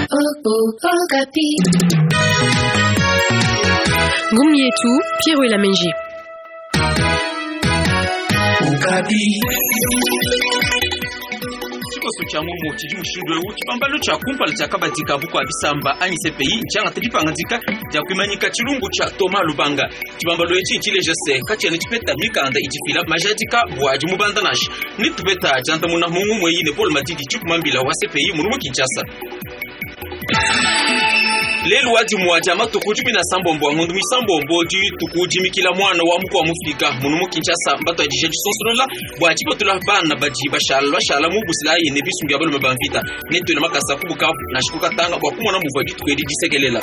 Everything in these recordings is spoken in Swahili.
Ngumi yetu Pierre Elamenji. Chikoso cha mumu chiji mushindwe chipambalo cha kumpala cha kabatika buko abisamba anyi CPI changa tijipangazika ja kwimanyika chilumbu cha Thomas Lubanga chipambalo echi chilejese kachene chipeta mikanda ijifila majadika bwaji mubandanash nitubeta janta muna mungu mweyine Paul Matidi chukumambila wa CPI murumo Kinshasa. Lelu wadi mwaja matukuji bina sambombo ngundu misambombo di tukuji mikila mwana wa mko wa mufika munumu Kinshasa mbato ajijeji sonsolola bwaji potula bana baji bashala mubusila yene bisungi abalo mabamvita neto na makasa kubuka na shikuka tanga bwa kumona muvadi tukwedi disegelela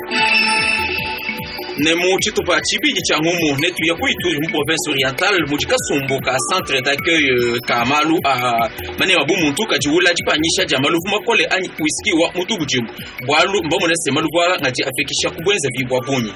Nemu chitupa chibiji cha ngumu netu ya kuitu mu province orientale mujika sumbuka centre d'accueil Kamalu a mane wabumu ntuka jiwula jipanyisha jamalu vumakole anyi whisky wa mutubujimu bwalu mbomo nese malubwala ngaji afekisha kubwenza vibwa bunyi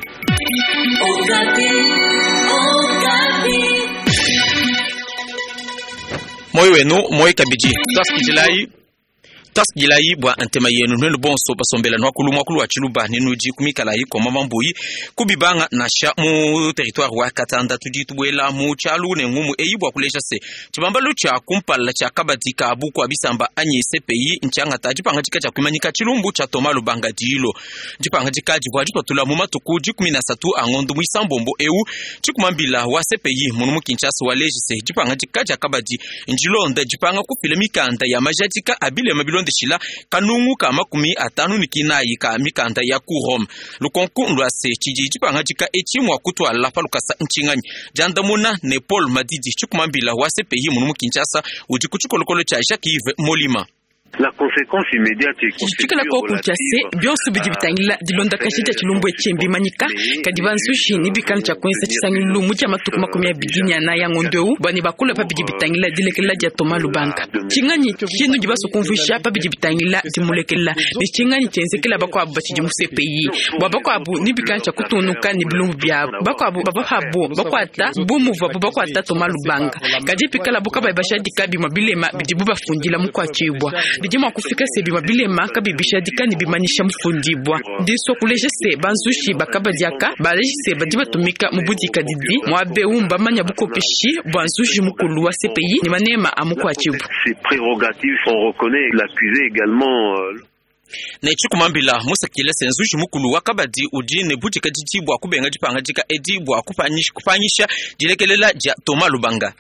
Moyo wenu moyo kabiji Taskilai bwa antema yenu nenu bonso basombela nwakulu wa chiluba nenuji kumikala ko mamambuyi kubibanga nasha mu territoire wa Katanda tudi tubwela mu chalu ne ngumu eyibwa kuleja se chibambalu cha kumpala cha kabadika abuko abisamba anyi CPI nchanga tajipanga chika cha kumanyika chilumbu cha Thomas Lubanga dilo jipanga chikaji bwa jipatula mu matukuji 13 angondu mwisambombo eu chikumambila wa CPI munumu Kinshasa wa lejise jipanga chikaji kabadi njilonda jipanga kupile mikanda ya majatika abile mabilo ndishila kanungu kama 50 nikinayi ka mikanda ya kurom lukonku ndwase chiji panga jika echimwa kutwa la falukasa nchinganyi jandamuna ne Paul Matidi chukumambila wa CPI munumu Kinshasa ujikuchuko lokolo cha Jacques Yves Molima. La conséquence immédiate Chikala ko kuchase byonse bidibitangila dilonda kashita chilumbu echembi manyika kadibansushi nibikana cha kwensa chisangilu mucha matuku makumi ya biginya na ya ngondeu bani bakula pa bidibitangila dilekela ja Thomas Lubanga chinganyi chinu jibaso kumvisha pa bidibitangila dimulekela ni chinganyi chensekela bako abachi mu CPI babako abu nibikana cha kutunuka ni bilumbu bya bako abu babahabo bako ata bumuva bako ata Thomas Lubanga kadipikala buka bayibashadi kabi mabilema bidibuba fundila mukwa chibwa bijima kufika sebi mabilema kabibisha dikani bimanisha mfundibwa ndiso kuleje se banzushi bakabadiaka baleje se badiba tumika mubudika didi mwabe umba manya bukopeshi banzushi mukulu wa CPI ni manema amukwa chibu ces prérogatives on reconnaît l'accusé également na chikumambila musakile senzushi mukulu wakabadi udine budika jijibwa kubenga jipanga jika edibwa kupanyisha jilekelela ja Thomas Lubanga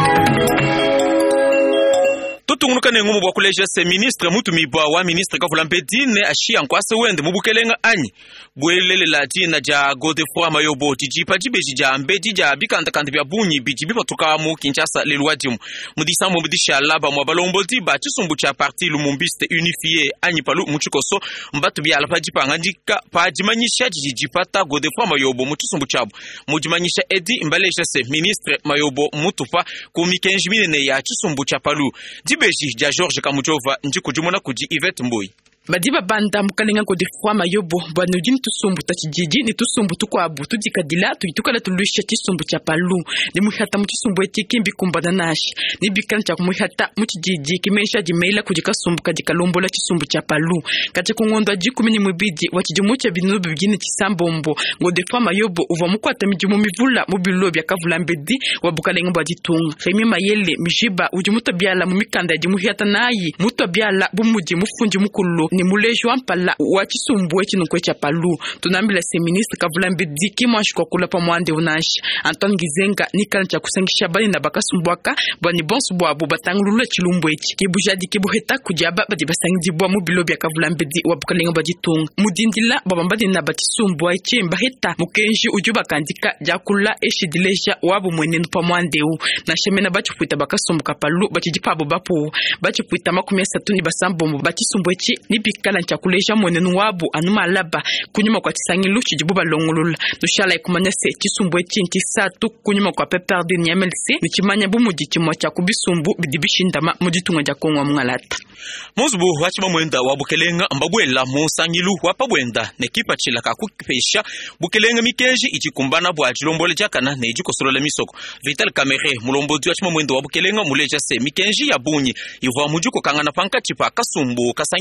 Tutunguluka ne ngumu bwa kuleja se ministre mutumibwa wa ministre Kavula Mpedine ashia nkwase wende mubukelenga anyi bwelele la tina ja Godefroy Mayobo tijipa jibeji ja mbedi ja bikanda kanda bya bunyi bijibi patuka mu Kinshasa lelwadium mudisambo mudisha laba mwa balombo diba chisumbu cha parti lumumbiste unifié anyi palu muchikoso mbatu bya alapa jipanga ndika pa jimanyisha jijipata Godefroy Mayobo mutusumbu chabo mujimanyisha edi mbaleja se ministre Mayobo mutupa kumikenjimine ne ya chisumbu cha palu Dibeji ja George Kamujova njikujumona kuji Yvette Mboyi Badiba banda mukalenga Godefroy Mayobo bwana ujini tusumbu tachijiji ni tusumbu tukwabu tudikadila tuitukala tulusha chisumbu cha palu ni muhata muchisumbu ekimbi kumbana nashi ni bikana cha muhata muchijiji kimesha jimeila kujika sumbu kadika lombola chisumbu cha palu kati kungondo ajiku mini mubidi wachijimucha binubu bigini chisambombo Godefroy Mayobo uva mukwata mijumu mivula mubilo bya Kavula Mbedi wabukalenga baditunga Remi Mayele mijiba ujimuta biala mumikanda jimuhata nayi muto biala bumuji mufunji mukulu ni mulejwa mpala wa chisumbu echinunkwe cha palu tunambila se ministre Kavula Mbedi kimwashikwa kula pa mwande unashi Antoine Gizenga nikana cha kusangisha bali na bakasumbwaka bwani bonsu bwabo batangulula chilumbu echi kibujadi kibuheta kujaba badi basangidibwa mubilo bya Kavula Mbedi wabukalenga baditunga mudindila babambadi na batisumbu echi mbaheta mukenji ujuba kandika jakula eshidileja wabo mwenenu pa mwandeu na shemena bachipuita bakasumbuka palu bachijipabo bapo bachipuita 30 ni basambombo batisumbu echi bikala nchakuleja mwenenu wabu anuma alaba kunyuma kwa tisangilu chijibuba longulula nushala ikumanyase chisumbu echinti satu kunyuma kwa peperdi ni MLC nichimanya bumuji chimwa cha kubisumbu bidibishindama mujitunga ja Kongo mngalata Muzbu wachima mwenda wabukelenga mbabwela musangilu wapabwenda nekipa chilaka kukipesha bukelenga mikeji ichikumbana bwa chilombole jakana nejikosolola misoko Vital Kamere mulombozi wachima mwenda wabukelenga muleja se mikenji ya bunyi iva mujuko kangana panka chipa kasumbu kasanyisha kabo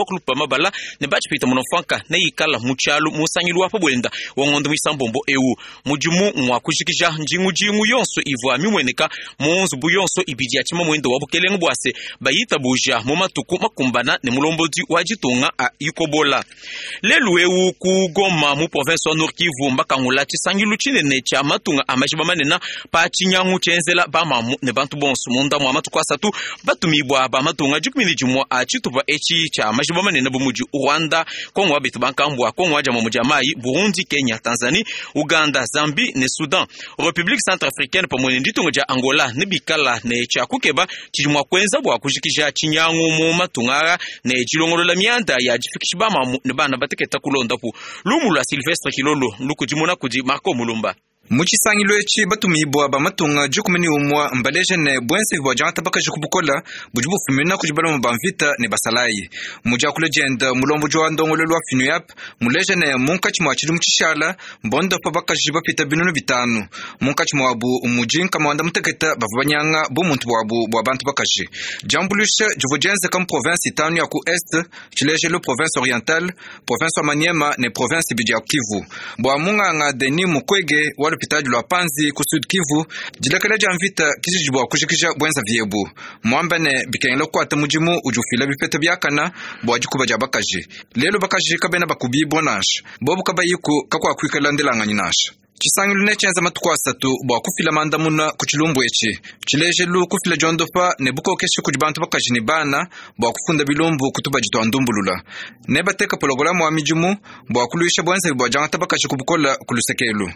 wakulupa mabala ne bachi pita munofanka ne ikala muchalu musangilu wa pabwenda wongondo misambombo eu mujumu mwa kushikija njingu yonso ivwa mimweneka monzu buyonso ibidi achima mwendo wabukelengu bwase bayita buja mu matuku makumbana ne mulombodi wajitunga a ikobola lelu eu ku Goma mu province wa Nord Kivu mbakangula chisangilu chinene cha matunga amajiba manena pa chinyangu chenzela bamamu ne bantu bonso munda mwa matuku asatu batumibwa ba matunga jukmini jumwa a chituba echi cha amajiba manena bumuji Rwanda Kongo abitu bankambwa Kongo aja mu jamai Burundi Kenya Tanzania Uganda Zambie ne Sudan République Centrafricaine pamwe nditunga ja Angola ne bikala ne cha kukeba chijumwa kwenza bwa kujikija chinyangu mu matungara ne jilongolola mianda ya jifikishiba mamu ne bana bateketa kulonda pu lumula Sylvestre Kilolo lukujimuna kuji Marco Mulumba muchisangilo echi batumibwa bamatunga jukumeni umwa mbaleje ne bwense bwa janta baka jukubukola bujubu fumina kujibala mubamvita ne basalayi muja kulejenda mulombo jwa ndongolelwa finu yap muleje ne munkachi mwachidu muchishala mbondo pa baka jiba pita binunu bitanu munkachi mwabu umujinka mwanda muteketa bavanyanga bu muntu bwabu bwa bantu bakaji jambulusha juvojenze kam province itanu ya ku est chileje le province orientale province wa Maniema ne province bidja Kivu bwa munganga Denis Mukwege lopitaji lwa Panzi ku Sud Kivu jilekele jamvita kijibwa kushikisha bwenza vyebu mwambane bikengelo kwata mujimu ujufila bipete byakana bwajikuba jabakaji lelo bakaji kabena bakubibo nash bobu kabayiku kakwa kwikala ndelanga nyinash chisangilu nechenza matuku asatu bwa kufila mandamuna kuchilumbu echi chileje lu kufila jondopa ne buko kesho kujibantu bakaji ni bana bwa kufunda bilumbu kutuba jitwa ndumbulula ne bateka pologolamu wa mijumu bwa kuluisha bwenza bwa jangata bakaji kubukola kulusekelu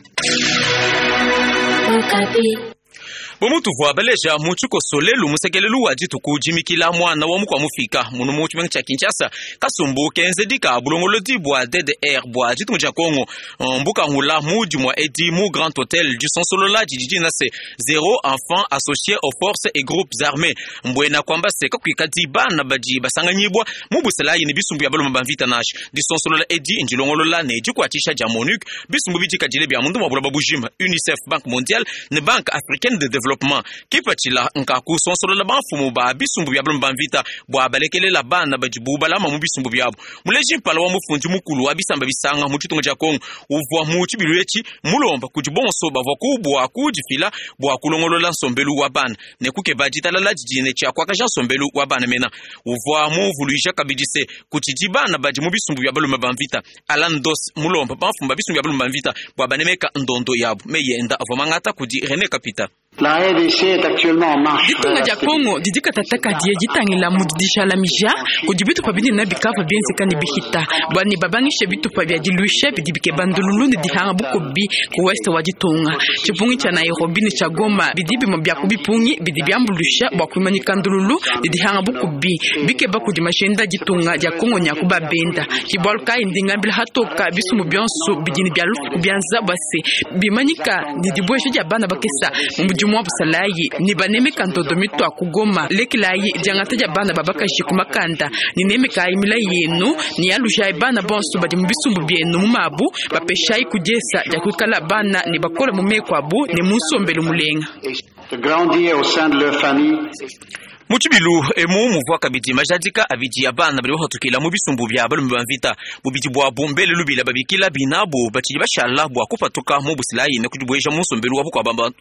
Bomutu vwa baleja muchuko solelu musekelelu wajitu kujimikila mwana wa mukwa mufika munu muchu mengi cha Kinshasa kasumbu kenze dika bulongolodi bwa DDR bwa jitu mja Kongo mbuka ngula muji mwa edi mu Grand Hôtel du Sonsolola jijiji na se 0 enfants associés aux forces et groupes armés mbwena kwamba se kakwikadi bana baji basanganyibwa mubusela yini bisumbu ya baloma bamvita nash du Sonsolola edi njilongolola ne jikwatisha ja MONUC bisumbu bijika jile bya mundu mabula babujima UNICEF Banque Mondiale ne Banque Africaine de Développement kipachila nkaku Sonsolola bafumu ba bisumbu bya baloma bamvita bwa balekele la bana bajibu balama mu bisumbu byabo muleji mpala wa mufunji mukulu wa bisamba bisanga mu chitungo ja Kongo uvwa mu chibiluechi mulomba kujibonso bavwa kubwa kujifila bwa kulongolola nsombelu wa bana ne kukebajita la jijine cha kwa kaja nsombelu wa bana mena uvwa mu vuluisha kabidise kutijibana baji mu bisumbu bya baloma bamvita alandos mulomba bafumba bisumbu bya baloma bamvita bwa banemeka ndondo yabo meyenda avomangata kudi René Kapita. La RDC est actuellement en marche. Ditunga ja Kongo didika tataka die jitangila mudidisha la mija kujibitu pabini na bikava biense kani bihita bani babangishe bitu pabya diluisha bidibike bandululu ni dihanga bukobi ku west wa Ditunga chipungi cha Nairobi ni cha Goma bidibi mabya kubipungi bidibi ambulusha bwa kwimani kandululu dihanga bukobi bike bakudi mashenda Ditunga ja Kongo nya kuba benda kibolka indinga bil hatoka bisumu byonso bidini bya lufu kubyanza base bimanyika didibweshe ja bana bakesa mwa busalayi ni baneme kantodo mito akugoma lekilayi jangata bana babaka shikumakanda ni neme kaimila yenu ni yalusha bana bonso badi mbisumbu byenu mumabu bapeshayi kujesa jakukala bana ni bakola mumekwabu ni musombelu mulenga de grandir au sein de leur famille. Muchibilu emu muvwa kabidi majadika abidi abana bali batukila mu bisumbu bya balumbi bamvita bubidi bwa bombele lubila babikila binabo batiji bashala bwa kupatuka mu busilayi ne kujibweja mu sombelu wabu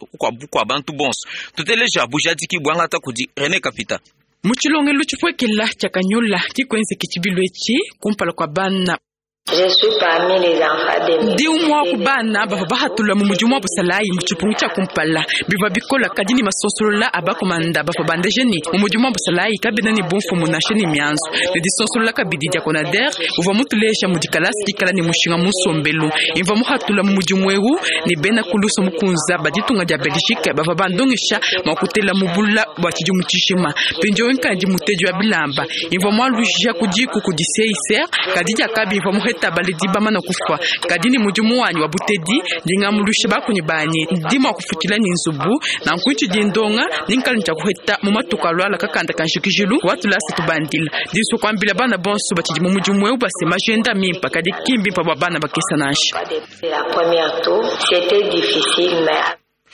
kwa bantu bonso tuteleja bujadiki bwangata kudi René Kapita muchilongelo chifwekela chakanyola kikwenze kichibilu echi kumpala kwa bana. Je suis parmi les enfants de Di umwa kubana baba hatula mu mujumwa busalayi mu chipungu cha kumpala biva bikola kadini masonsolola abakomanda baba bandejeni mu mujumwa busalayi kabina ni bonfu munasheni myanzo le disonsolola kabidi dia konader uva mutulesha mu dikalasi kikala ni mushinga musombelu imva mu hatula mu mujumwewu ni bena kuluso mukunza baditunga dia Belgique baba bandongisha makutela mubula bwachiju muchishima penjo enkanji mutejo ya bilamba imva mu aluja kujiku kudiseiser kadija kabi imva mu balidi bamana kufwa kadini mujumu wanyu wa butedi ndinga mulusha bakunyi banye ndima kufutila ni nzubu na nkuchi jindonga ninkali ncha kuheta mu matuka lwala kakanda kanshikijulu watu lasi tubandila diso kwambila bana bonso batiji mu mujumu we base majenda mimpa kadi kimbi pa bana bakesanashi la première tour c'était difficile mais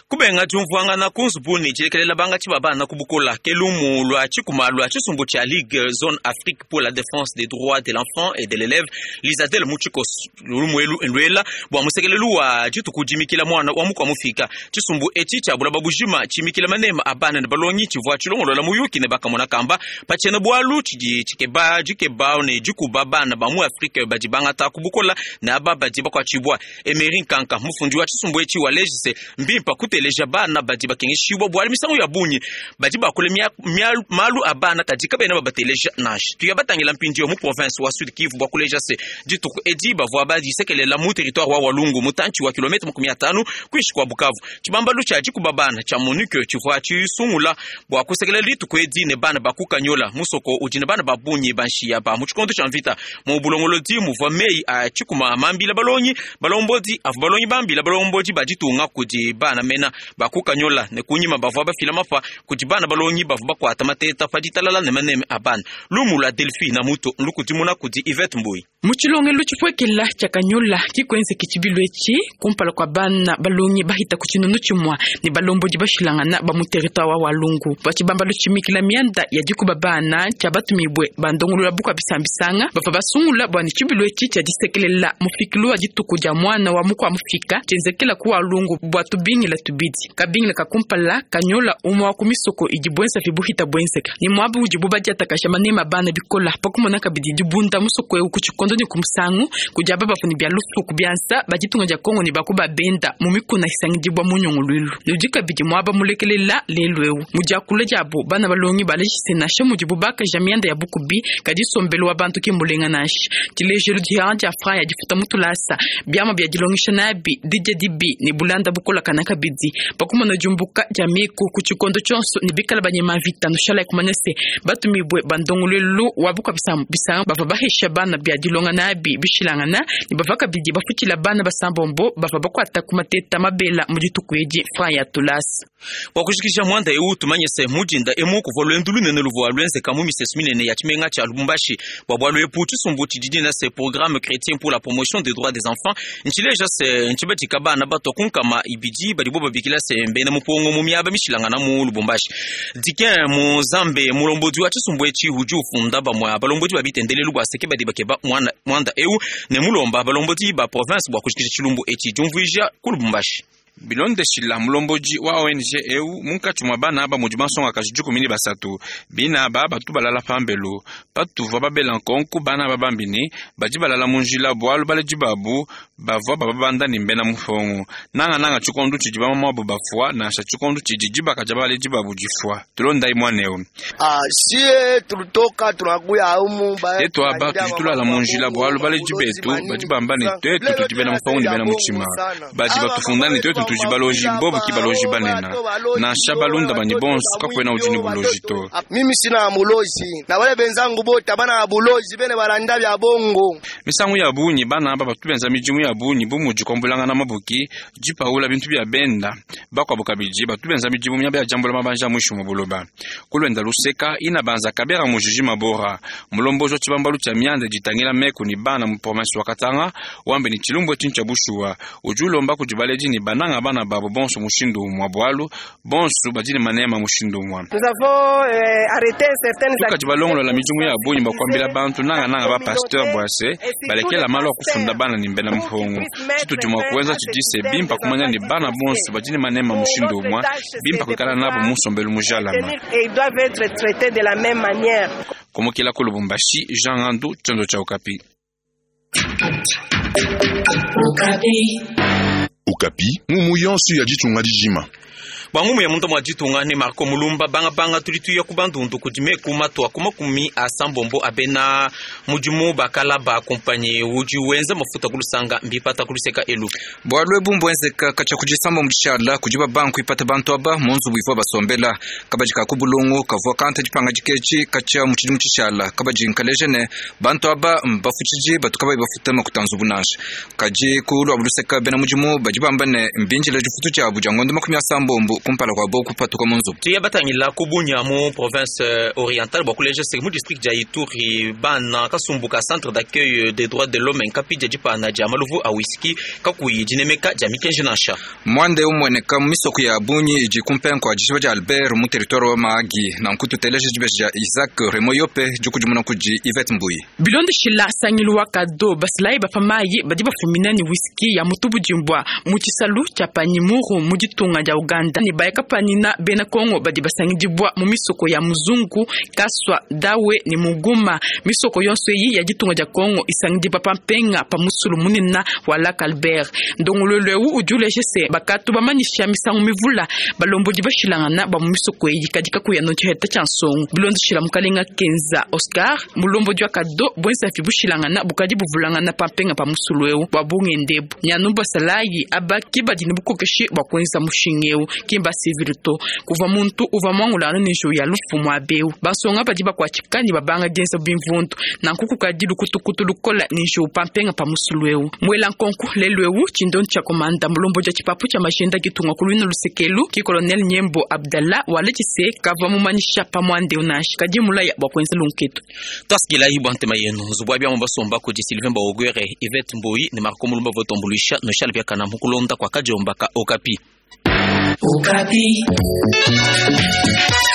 kubenga jumvuanga na kunzubuni chilekelela banga chibabana kubukola kelumu lwa chikumalwa chisumbu cha Ligue Zone Afrique pour la défense des droits de l'enfant et de l'élève Lisadel Muchiko lumwelu endwela bwa musekelelu wa jitukujimikila mwana wa mukwa mufika chisumbu eti cha bula babujima chimikila manema abana na balonyi chivwa chilongolo la muyuki ne bakamona kamba pachene bwalu chikeba jikeba ne jikuba bana ba mu Afrique bajibanga ta kubukola na baba jiba kwa chibwa Emery Kanka mufundi wa chisumbu eti wa legise mbimpa kuteleja bana bajiba kengishibwa bwali misango ya bunyi bajiba kule malu abana kajika bena babateleja nash tuyabatangela mpindi mu province wa Sud Kivu bwa kuleja se jituku edi bavwa badi sekele la mu territoire wa Walungu mutanchi wa kilometre 15 kuishi kwa Bukavu chibamba lucha jikubabana cha Monique chivwa chisungula bwa kusekele litu kwedi ne bana bakukanyola musoko ujine bana babunyi banshia ba muchikondo cha mvita mu bulongolo di mu vamei a chikuma mambila balonyi balombodi afu balonyi bambila balombodi bajitunga kudi bana mena bakukanyola ne kunyima bavwa bafila mafa kudi bana balonyi bavu bakwata mateta faditalala ne maneme abana lumula Delphi na muto lukutimuna kudi Yvette Mboyi muchilonge luchifwekela chakanyola kikwenze kichibilwechi kumpala kwa bana balonyi bahita kuchinunu chimwa ni balomboji bashilangana ba mu territoire wa Walungu bachibamba luchimikila mianda ya jikuba bana chabatumibwe bandongulula buka bisambisanga bafa basungula bwani chibilwechi cha disekelela mufikilu ajitukuja mwana wa mukwa mufika chenzekela ku Walungu bwatu bingila tubidi kabingila kakumpala kanyola umwa kumisoko ijibwensa fibuhita bwenseka ni mwabu ujibuba jatakasha manema bana bikola pakumona kabidi dibunda musoko ukuchukondo ni kumsangu kujaba bafuni bya lufu kubyansa bajitunga ja Kongo ni bakuba benda mumikuna hisangijibwa munyongululu lujika bidi mwaba mulekelela lelwewu mujakule jabo bana balongi balejise nashe mujibubaka jamianda ya bukubi kadisombelo wa bantu kimulenga nashi tilejelu jihanja afraya jifuta mutulasa byama bya jilongisha nabi dije dibi ni bulanda bukola kanaka bidi pakumona jumbuka jamiku kuchikondo chonso ni bikala banyema vita nushala kumanese batumibwe bandongululu wabuka bisanga bava bahisha bana bya jilonga nabi bishilangana ni bavaka bidi bafutila bana basambombo bava bakwata kumateta mabela mujitukweji fraya tulasa kwa kushikisha mwanda tumanyese mujinda emu kuvolwe ndulu nene luvo lwenze kamumi sesminene ya chimenga cha Lubumbashi babwalo eputu sumbuti didina se programme chrétien pour la promotion des droits des enfants nchileja se nchibati kabana bato kunkama ibiji baliboba bikila se mbene mupongo mumyaba mishilangana mu Lubumbashi dikin mu Zambe mulombodu wa chisumbu echi hujufu ndaba mwa balombodu babitendele lugwa seke badibakeba mwanda ne mulomba balombodi ba province bwa kushikisha chilumbu echi jumvuija ku Lubumbashi bilonde shila mulomboji wa ONG EU munkati mwa bana aba mujimansonga kajuku mini basatu bina aba batu balala pambelo patu va babela nkonku bana babambini baji balala munjila bwalu balejibabu bavwa babanda nimbena mufongo nanga chukondu chijibama mwabo bafwa na sha chukondu chijijiba kajaba lejibabu jifwa tulonda imwaneo sie tutoka tunakuya humu eto aba tutula munjila bwalu balejibetu bajibamba ni tetu tutibena mufongo nibena muchima baji batufundani tetu tujibaloji bobu kibaloji banena na shabalunda banibonsu kakwena ujini buloji to mimi sina muloji na wale benzangu bota bana buloji bene baranda bya bongo misangu ya bunyi bana aba batubenza mijimu ya bunyi bumuji kombulanga na mabuki jipaula bintu bya benda bakwa bukabiji batubenza mijimu myaba ya jambo la mabanja mwishu mubuloba kulwenda luseka ina banza kabera mujiji mabora mulombojo chibambalu cha myande jitangila meku ni bana mu province wa Katanga wambe ni chilumbo tincha bushua ujulomba kujibaleji ni bananga bana babo bonso mushindo mwa bwalu bonso bajini manema mushindo mwa nous avons arrêté certaines activités la mijumu ya bunyi bakwambila bantu nanga ba pasteur bwase balekela malo kufunda bana nimbena mfongo chitu tumwa kuweza chidise bimpa kumanya ni bana bonso bajini manema mushindo mwa bimpa kwekala nabo musombelu mujalama et ils doivent être traités de la même manière comme kila ko Lubumbashi Jean Randu Tendo cha Okapi Okapi mumu yonsu ya jitunga dijima Bangumu ya munta mwajitunga ni Marco Mulumba banga tulitu ya kubandundu kujime kumatwa kumakumi asambombo abena mujumu bakala ba kompanye uji wenza mafuta kulusanga mbipata kuluseka elu bwalwe bumbo wenzeka kacha kujisamba mdishala kujiba banku ipata bantu aba munzu bwifwa basombela kabajika kubulungu kavwa kante jipanga jikechi kacha muchidimu chishala kabaji nkalejene bantu aba mbafuchiji batukaba ibafuta makutanzu bunaje kaji kulu abuluseka bena mujumu bajibamba ne mbinjila jifutu cha abuja ngondo makumi asambombo kumpala kwa boku patuka monzo tiya batangila kubunya mu province orientale ba kuleje mu district ja Ituri bana kasumbuka centre d'accueil des droits de l'homme nkapi jaji pana jamaluvu a whisky kakuyi jinemeka jamikenje nasha mwande umweneka misoko ya bunyi ijikumpenko ajishiba ja Albert mu territoire wa Magi na nkutu teleje jibeja Isaac Remoyope jukujumuna kuji Yvette Mbuyi bilondo shila sangilwa kado baslai bafamayi badiba fuminani whisky ya mutubu jimbwa muchisalu chapanyimuru mujitunga ja Uganda ni bayaka panina bena Kongo badiba sangijibwa mu misoko ya muzungu kaswa dawe ni muguma misoko yonso yi ya jitunga ja Kongo isangijiba pampenga pa musulu munina wala Albert ndongolo lewu ujule jese bakatu bamanisha misangu mivula balombo dibashilangana ba mu misoko yi kadika ku ya no cheta chansong bilondo shila mukalenga Kenza Oscar mulombo jwa kado bwensa fibushilangana bukadi buvulangana pampenga pa musulu lewu babunge ndebu nyanumba salayi abaki badini bukokeshi bakwenza mushingeu kimba civilito kuva muntu uva mwangulana nisho ya lufu mwabeu basonga badiba kwa chikani babanga genza bimvuntu na nkuku kadilu kutukutu lukola nisho pampenga pa musulueu mwela nkonku lelwewu chindon cha komanda mulombo ja chipapu cha majenda kitunga kulwina lusekelu ki colonel Nyembo Abdallah wale chise kava mumanisha pa mwande unashi kadi mulaya bakwenza lunketo taskila hibante mayeno zubwabya mbasomba ko Sylvain Baogwere Yvette Mbuyi ni Marco Mulumba votombulisha no shalbya kana mukulonda kwa kajombaka Okapi